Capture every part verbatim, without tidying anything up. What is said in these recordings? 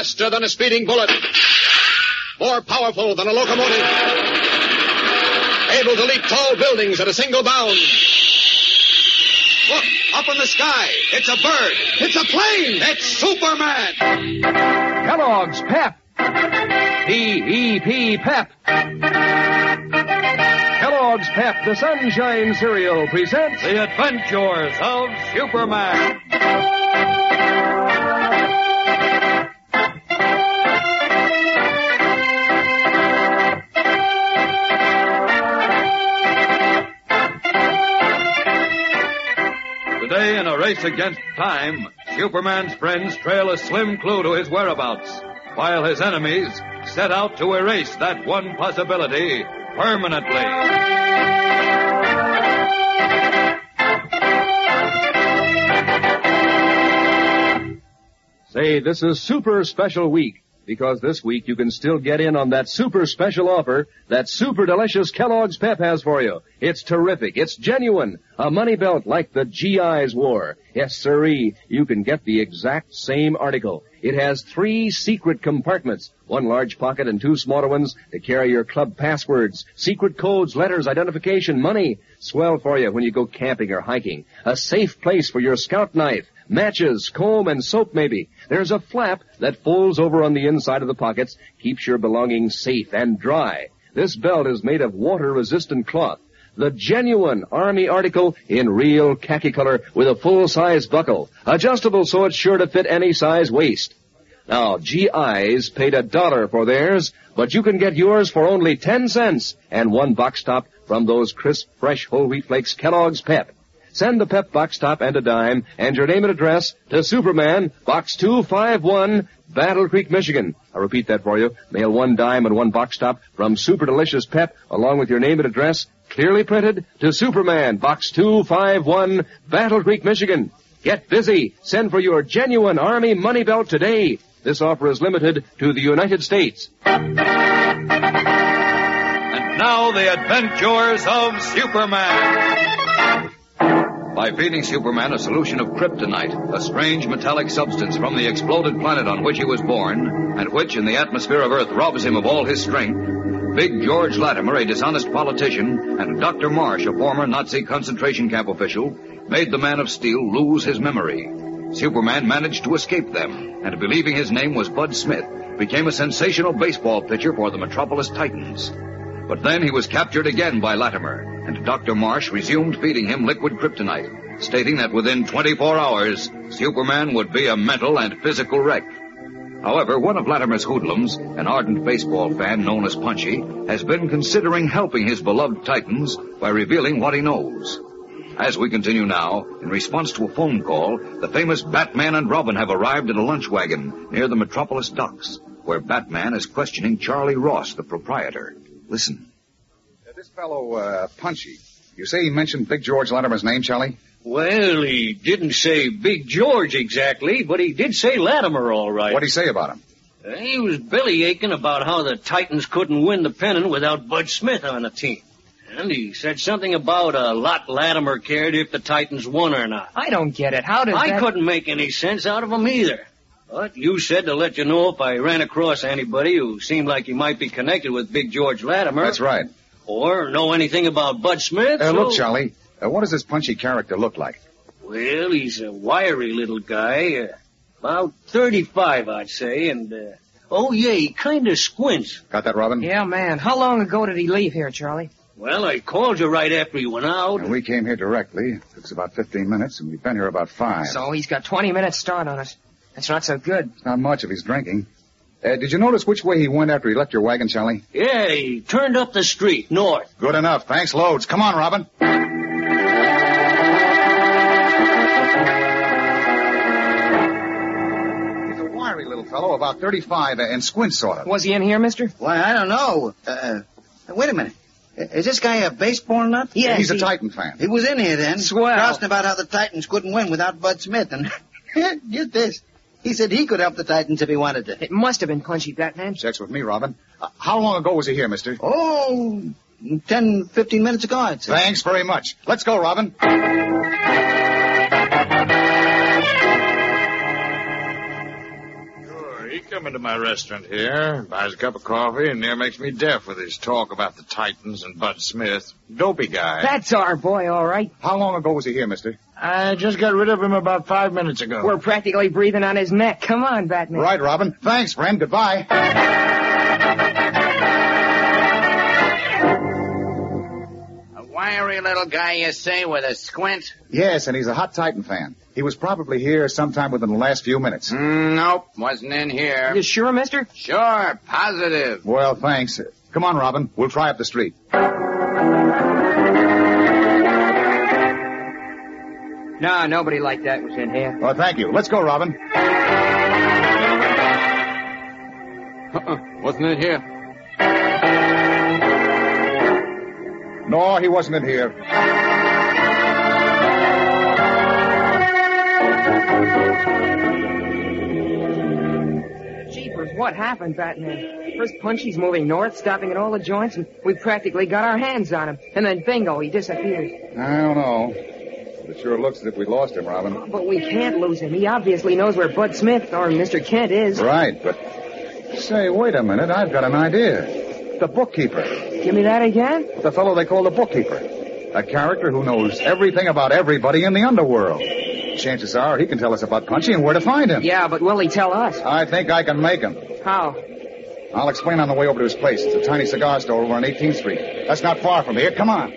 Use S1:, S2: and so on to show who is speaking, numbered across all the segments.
S1: Faster than a speeding bullet. More powerful than a locomotive. Able to leap tall buildings at a single bound. Look, up in the sky. It's a bird. It's a plane. It's Superman.
S2: Kellogg's Pep. P E P Pep. Kellogg's Pep, the Sunshine Cereal, presents
S3: The Adventures of Superman. Today, in a race against time, Superman's friends trail a slim clue to his whereabouts, while his enemies set out to erase that one possibility permanently.
S2: Say, this is super special week, because this week you can still get in on that super special offer that super delicious Kellogg's Pep has for you. It's terrific. It's genuine. A money belt like the G Is wore. Yes, sirree, you can get the exact same article. It has three secret compartments, one large pocket and two smaller ones to carry your club passwords, secret codes, letters, identification, money. Swell for you when you go camping or hiking. A safe place for your scout knife, matches, comb, and soap maybe. There's a flap that folds over on the inside of the pockets, keeps your belongings safe and dry. This belt is made of water-resistant cloth. The genuine Army article in real khaki color with a full-size buckle. Adjustable so it's sure to fit any size waist. Now, G Is paid a dollar for theirs, but you can get yours for only ten cents and one box top from those crisp, fresh whole wheat flakes Kellogg's Pep. Send the Pep box top and a dime and your name and address to Superman, Box two five one, Battle Creek, Michigan. I'll repeat that for you. Mail one dime and one box top from Super Delicious Pep along with your name and address, clearly printed, to Superman, Box two five one, Battle Creek, Michigan. Get busy. Send for your genuine Army money belt today. This offer is limited to the United States.
S3: And now, the Adventures of Superman. By feeding Superman a solution of kryptonite, a strange metallic substance from the exploded planet on which he was born, and which, in the atmosphere of Earth, robs him of all his strength, Big George Latimer, a dishonest politician, and Doctor Marsh, a former Nazi concentration camp official, made the Man of Steel lose his memory. Superman managed to escape them, and believing his name was Bud Smith, became a sensational baseball pitcher for the Metropolis Titans. But then he was captured again by Latimer, and Doctor Marsh resumed feeding him liquid kryptonite, stating that within twenty-four hours, Superman would be a mental and physical wreck. However, one of Latimer's hoodlums, an ardent baseball fan known as Punchy, has been considering helping his beloved Titans by revealing what he knows. As we continue now, in response to a phone call, the famous Batman and Robin have arrived in a lunch wagon near the Metropolis docks, where Batman is questioning Charlie Ross, the proprietor. Listen.
S4: Uh, this fellow, uh, Punchy, you say he mentioned Big George Latimer's name, Charlie?
S5: Well, he didn't say Big George exactly, but he did say Latimer all right.
S4: What'd he say about him?
S5: Uh, he was bellyaching about how the Titans couldn't win the pennant without Bud Smith on the team. And he said something about a lot Latimer cared if the Titans won or not.
S6: I don't get it. How does
S5: I
S6: that...
S5: couldn't make any sense out of him either. But you said to let you know if I ran across anybody who seemed like he might be connected with Big George Latimer.
S4: That's right.
S5: Or know anything about Bud Smith.
S4: Uh,
S5: so...
S4: Look, Charlie, uh, what does this Punchy character look like?
S5: Well, he's a wiry little guy, uh, about thirty-five, I'd say, and, uh, oh, yeah, he kind of squints.
S4: Got that, Robin?
S6: Yeah, man. How long ago did he leave here, Charlie?
S5: Well, I called you right after he went out.
S4: And we came here directly. It took us about fifteen minutes, and we've been here about five.
S6: So he's got twenty minutes start on us. That's not so good.
S4: Not much if he's drinking. Uh, did you notice which way he went after he left your wagon, Charlie?
S5: Yeah, he turned up the street, north.
S4: Good enough. Thanks loads. Come on, Robin. He's a wiry little fellow, about thirty-five, uh, and squints sort of.
S6: Was he in here, mister?
S7: Why, I don't know. Uh, wait a minute. Is this guy a baseball nut?
S6: Yes.
S4: He's
S6: he...
S4: a Titan fan.
S7: He was in here then.
S6: Swell.
S7: Crossing about how the Titans couldn't win without Bud Smith. And get this. He said he could help the Titans if he wanted to.
S6: It must have been Punchy, Batman.
S4: Checks with me, Robin. Uh, how long ago was he here, mister?
S7: Oh, ten, fifteen minutes ago, I'd say.
S4: Thanks very much. Let's go, Robin.
S5: Sure,
S8: he come into my restaurant here, buys a cup of coffee, and near makes me deaf with his talk about the Titans and Bud Smith. Dopey guy.
S6: That's our boy, all right.
S4: How long ago was he here, mister?
S8: I just got rid of him about five minutes ago.
S6: We're practically breathing on his neck. Come on, Batman.
S4: Right, Robin. Thanks, friend. Goodbye.
S9: A wiry little guy, you say, with a squint?
S4: Yes, and he's a hot Titan fan. He was probably here sometime within the last few minutes.
S9: Mm, nope, wasn't in here.
S6: You sure, mister?
S9: Sure, positive.
S4: Well, thanks. Come on, Robin. We'll try up the street.
S6: No, nobody like that was in here.
S4: Well, thank you. Let's go, Robin.
S9: Uh-uh, wasn't in here.
S4: No, he wasn't in here.
S6: Jeepers, what happened, Batman? First Punchy's moving north, stopping at all the joints, and we practically got our hands on him. And then bingo, he disappears.
S4: I don't know. It sure looks as if we lost him, Robin.
S6: But we can't lose him. He obviously knows where Bud Smith or Mister Kent is.
S4: Right, but... Say, wait a minute. I've got an idea. The bookkeeper.
S6: Give me that again?
S4: The fellow they call the bookkeeper. A character who knows everything about everybody in the underworld. Chances are he can tell us about Punchy and where to find him.
S6: Yeah, but will he tell us?
S4: I think I can make him.
S6: How?
S4: I'll explain on the way over to his place. It's a tiny cigar store over on eighteenth street. That's not far from here. Come on.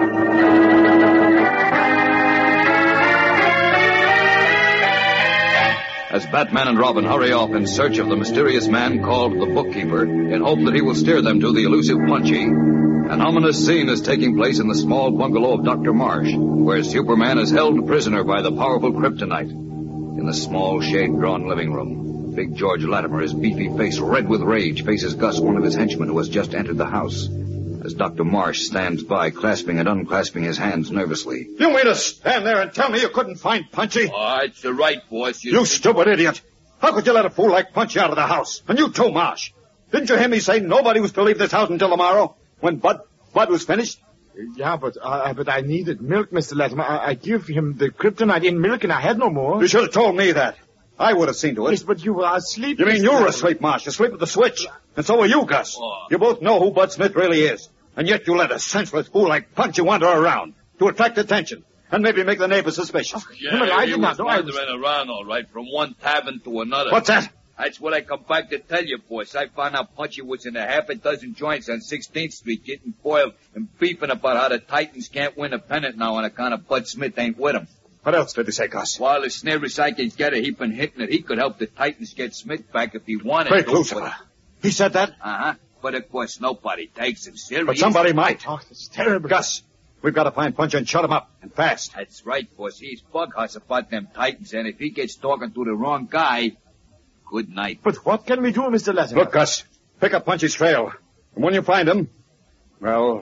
S3: As Batman and Robin hurry off in search of the mysterious man called the Bookkeeper, in hope that he will steer them to the elusive Punchy, an ominous scene is taking place in the small bungalow of Doctor Marsh, where Superman is held prisoner by the powerful kryptonite. In the small, shade-drawn living room, Big George Latimer, his beefy face red with rage, faces Gus, one of his henchmen who has just entered the house. As Doctor Marsh stands by, clasping and unclasping his hands nervously.
S1: You mean to stand there and tell me you couldn't find Punchy?
S10: Oh, it's the right, boss. You,
S1: You stupid idiot. How could you let a fool like Punchy out of the house? And you too, Marsh. Didn't you hear me say nobody was to leave this house until tomorrow? When Bud, Bud was finished?
S8: Yeah, but uh, but I needed milk, Mister Latimer. I, I give him the kryptonite in milk, and I had no more.
S1: You should have told me that. I would have seen to it.
S8: Yes, but you were asleep.
S1: You mean
S8: Mister
S1: you were
S8: Latimer.
S1: asleep, Marsh? Asleep at the switch. And so were you, Gus.
S10: Oh.
S1: You both know who Bud Smith really is. And yet you let a senseless fool like Punchy wander around to attract attention and maybe make the neighbors suspicious.
S10: Yeah,
S8: But I
S10: he
S8: did not
S10: was
S8: know I
S10: wandering around, all right, from one tavern to another.
S1: What's that?
S10: That's what I come back to tell you, boss. I found out Punchy was in a half a dozen joints on sixteenth street getting foiled and beefing about how the Titans can't win a pennant now on account of Bud Smith ain't with him.
S1: What else did he say, Gus?
S10: While as near as I can get it, he been hitting it. He could help the Titans get Smith back if he wanted
S1: Great
S10: to.
S1: Lucifer. He said that?
S10: Uh-huh. But of course nobody takes him serious.
S1: But somebody might.
S8: Oh, it's terrible.
S1: Gus, we've got to find Punchy and shut him up, and fast.
S10: That's right, boss. He's bug-house about them Titans, and if he gets talking to the wrong guy, good night.
S8: But what can we do, Mister Latimer?
S1: Look, Gus, pick up Punchy's trail. And when you find him, well,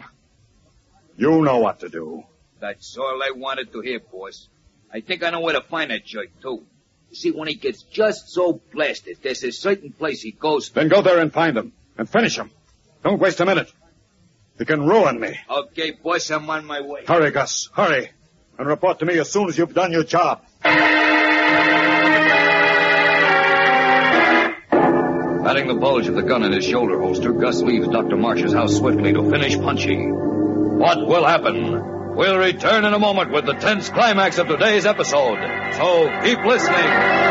S1: you know what to do.
S10: That's all I wanted to hear, boss. I think I know where to find that jerk, too. You see, when he gets just so blasted, there's a certain place he goes to.
S1: Then go there and find him, and finish him. Don't waste a minute. You can ruin me.
S10: Okay, boss, I'm on my way.
S1: Hurry, Gus, hurry. And report to me as soon as you've done your job.
S3: Patting the bulge of the gun in his shoulder holster, Gus leaves Doctor Marsh's house swiftly to finish Punchy. What will happen? We'll return in a moment with the tense climax of today's episode. So keep listening.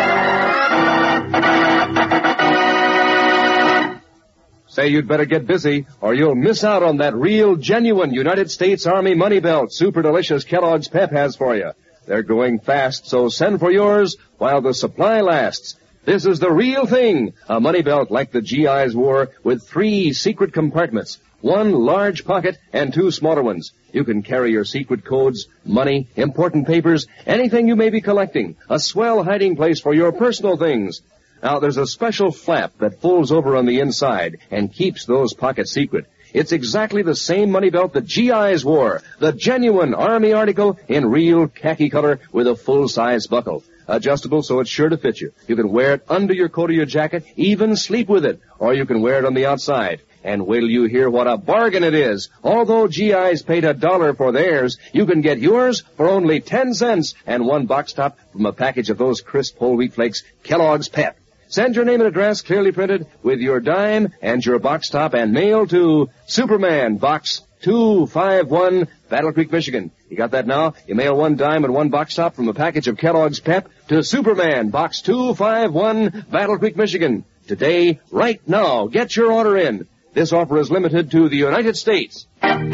S2: Say you'd better get busy, or you'll miss out on that real, genuine United States Army money belt Super Delicious Kellogg's Pep has for you. They're going fast, so send for yours while the supply lasts. This is the real thing, a money belt like the G Is wore with three secret compartments, one large pocket and two smaller ones. You can carry your secret codes, money, important papers, anything you may be collecting, a swell hiding place for your personal things. Now, there's a special flap that folds over on the inside and keeps those pockets secret. It's exactly the same money belt that G Is wore, the genuine Army article in real khaki color with a full-size buckle. Adjustable so it's sure to fit you. You can wear it under your coat or your jacket, even sleep with it, or you can wear it on the outside. And wait till you hear what a bargain it is. Although G Is paid a dollar for theirs, you can get yours for only ten cents and one box top from a package of those crisp whole wheat flakes, Kellogg's Pep. Send your name and address clearly printed with your dime and your box top and mail to Superman, Box two five one, Battle Creek, Michigan. You got that now? You mail one dime and one box top from a package of Kellogg's Pep to Superman, Box two five one, Battle Creek, Michigan. Today, right now, get your order in. This offer is limited to the United States.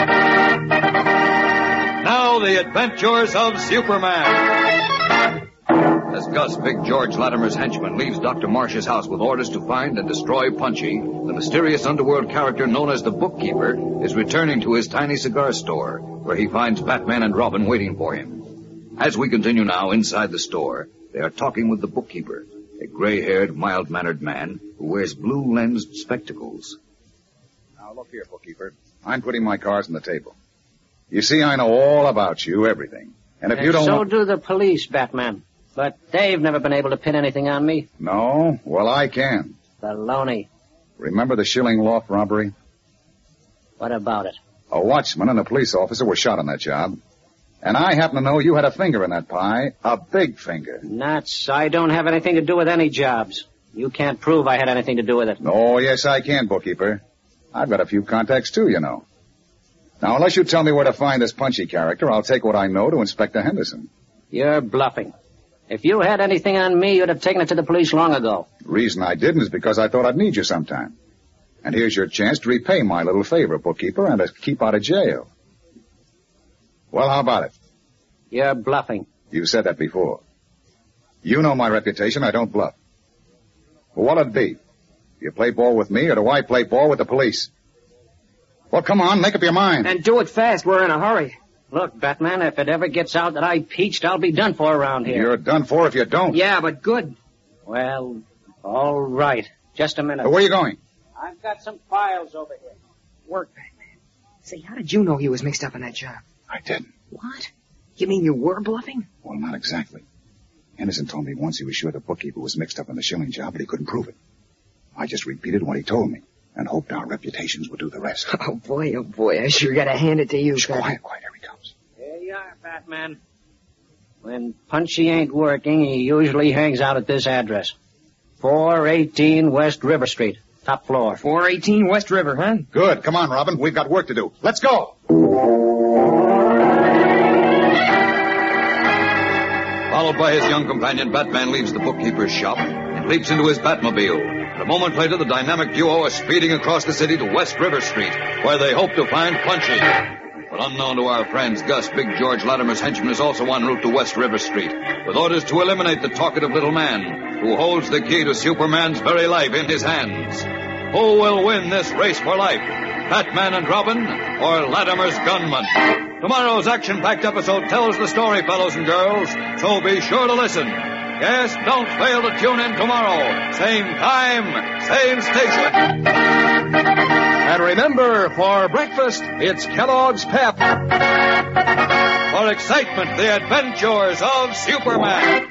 S3: Now, the adventures of Superman. As Gus, Big George Latimer's henchman, leaves Doctor Marsh's house with orders to find and destroy Punchy, the mysterious underworld character known as the Bookkeeper is returning to his tiny cigar store, where he finds Batman and Robin waiting for him. As we continue now inside the store, they are talking with the Bookkeeper, a gray-haired, mild-mannered man who wears blue-lensed spectacles.
S4: Now, look here, Bookkeeper. I'm putting my cards on the table. You see, I know all about you, everything. And if
S5: and
S4: you don't
S5: so
S4: want...
S5: do the police, Batman. But they've never been able to pin anything on me.
S4: No? Well, I can.
S5: Baloney.
S4: Remember the Schilling Loft robbery?
S5: What about it?
S4: A watchman and a police officer were shot on that job. And I happen to know you had a finger in that pie. A big finger.
S5: Nuts. I don't have anything to do with any jobs. You can't prove I had anything to do with it.
S4: Oh, yes, I can, Bookkeeper. I've got a few contacts, too, you know. Now, unless you tell me where to find this Punchy character, I'll take what I know to Inspector Henderson.
S5: You're bluffing. If you had anything on me, you'd have taken it to the police long ago.
S4: The reason I didn't is because I thought I'd need you sometime. And here's your chance to repay my little favor, Bookkeeper, and to keep out of jail. Well, how about it?
S5: You're bluffing.
S4: You said that before. You know my reputation. I don't bluff. Well, what'll it be? Do you play ball with me, or do I play ball with the police? Well, come on, make up your mind.
S6: And do it fast. We're in a hurry.
S5: Look, Batman, if it ever gets out that I peached, I'll be done for around here.
S4: You're done for if you don't.
S6: Yeah, but good.
S5: Well, all right. Just a minute.
S4: Where are you going?
S5: I've got some files over here.
S6: Work, Batman. Say, how did you know he was mixed up in that job?
S4: I didn't.
S6: What? You mean you were bluffing?
S4: Well, not exactly. Henderson told me once he was sure the Bookkeeper was mixed up in the Schilling job, but he couldn't prove it. I just repeated what he told me and hoped our reputations would do the rest.
S6: Oh, boy, oh, boy. I sure gotta hand it to you,
S4: Shh,
S6: Batman.
S4: quiet, quiet. Here he comes.
S5: Here you are, Batman. When Punchy ain't working, he usually hangs out at this address. four eighteen West River Street, top floor.
S6: four eighteen West River, huh?
S4: Good. Come on, Robin. We've got work to do. Let's go.
S3: Followed by his young companion, Batman leaves the Bookkeeper's shop and leaps into his Batmobile. And a moment later, the dynamic duo are speeding across the city to West River Street, where they hope to find Punchy. But unknown to our friends, Gus, Big George Latimer's henchman, is also en route to West River Street, with orders to eliminate the talkative little man who holds the key to Superman's very life in his hands. Who will win this race for life? Batman and Robin, or Latimer's gunman? Tomorrow's action-packed episode tells the story, fellows and girls, so be sure to listen. Yes, don't fail to tune in tomorrow. Same time, same station.
S2: And remember, for breakfast, it's Kellogg's Pep.
S3: For excitement, the adventures of Superman.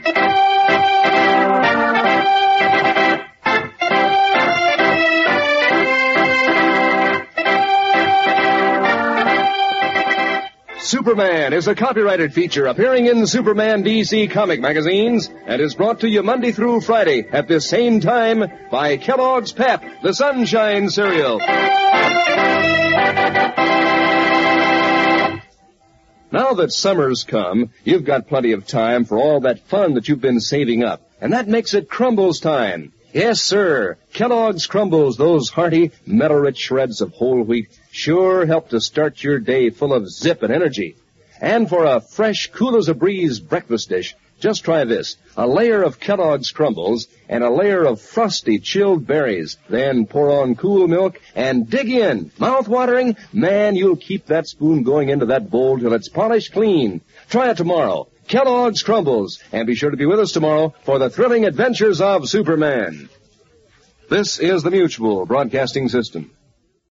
S2: Superman is a copyrighted feature appearing in Superman D C comic magazines and is brought to you Monday through Friday at this same time by Kellogg's Pep, the Sunshine Cereal. Now that summer's come, you've got plenty of time for all that fun that you've been saving up, and that makes it Crumbles time. Yes, sir. Kellogg's Crumbles, those hearty, metal-rich shreds of whole wheat, sure help to start your day full of zip and energy. And for a fresh, cool-as-a-breeze breakfast dish, just try this. A layer of Kellogg's Crumbles and a layer of frosty, chilled berries. Then pour on cool milk and dig in. Mouth-watering? Man, you'll keep that spoon going into that bowl till it's polished clean. Try it tomorrow. Kellogg's Crumbles. And be sure to be with us tomorrow for the thrilling adventures of Superman. This is the Mutual Broadcasting System.